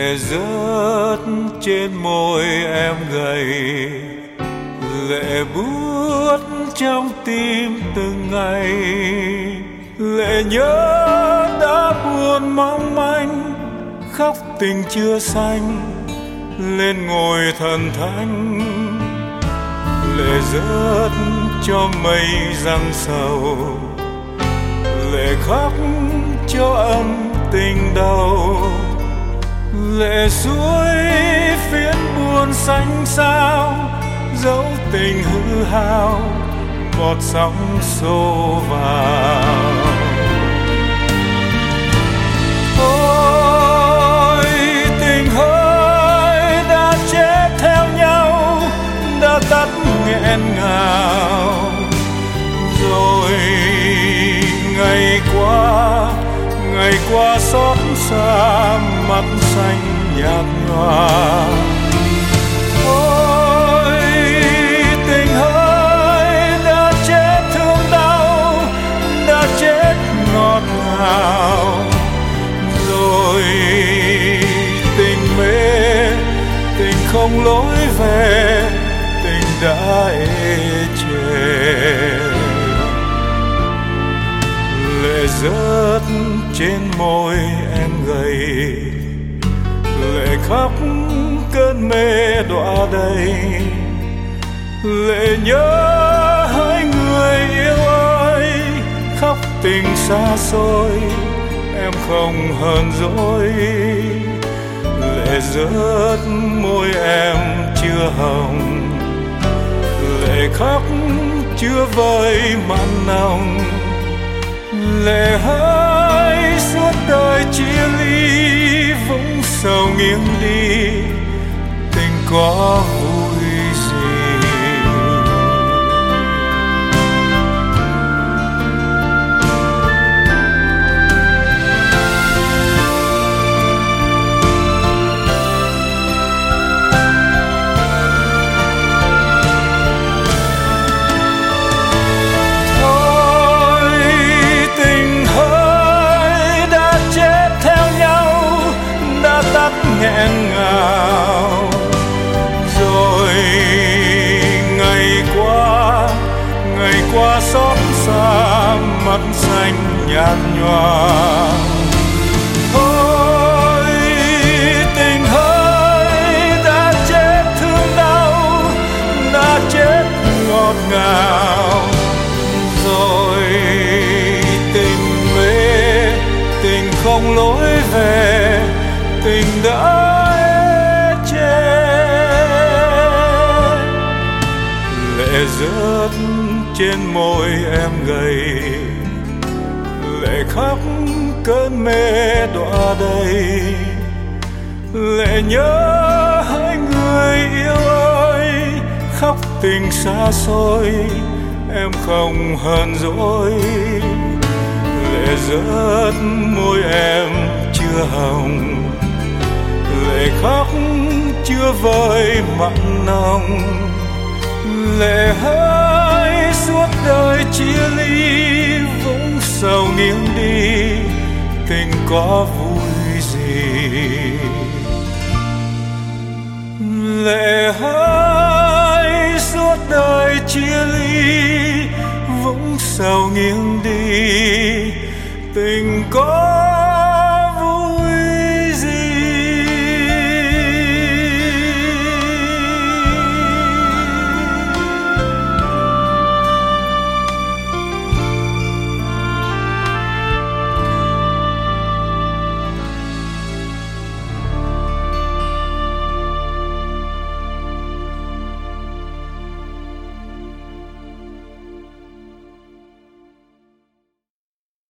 lệ rớt trên môi em gầy, lệ buốt trong tim từng ngày, lệ nhớ đã buồn mong manh, khóc tình chưa xanh lên ngồi thần thánh, lệ rớt cho mây giăng sầu, lệ khóc cho ân tình đầu, lệ suối phiến buồn xanh sao dấu tình hư hao một sóng xô vào. Ôi tình hỡi đã chết theo nhau, đã tắt nghẹn ngào rồi, ngày qua xót xa mắt xanh nhạt nhòa. Ôi tình hỡi đã chết thương đau, đã chết ngọt ngào rồi, tình mê tình không lối về, tình đã ê chề, lệ rớt trên môi em gầy, lệ khóc cơn mê đọa đầy, lệ nhớ hai người yêu ơi, khóc tình xa xôi em không hờn dỗi, lệ rớt môi em chưa hồng, lệ khóc chưa vơi mặn nồng, lệ hỡi suốt đời chia ly, vũng sầu nghiêng đi tình có vui gì. Nghẹn ngào rồi, ngày qua xót xa mắt xanh nhạt nhòa. Ôi tình hỡi đã chết thương đau, đã chết ngọt ngào rồi, tình mê tình không lối về, tình đã ê chề, lệ rớt trên môi em gầy, lệ khóc cơn mê đọa đầy, lệ nhớ hai người yêu ơi, khóc tình xa xôi em không hờn dỗi, lệ rớt môi em chưa hồng, lệ khóc chưa vơi mặn nồng, lệ hỡi suốt đời chia ly, vũng sầu nghiêng đi tình có vui gì. Lệ hỡi suốt đời chia ly, vũng sầu nghiêng đi tình có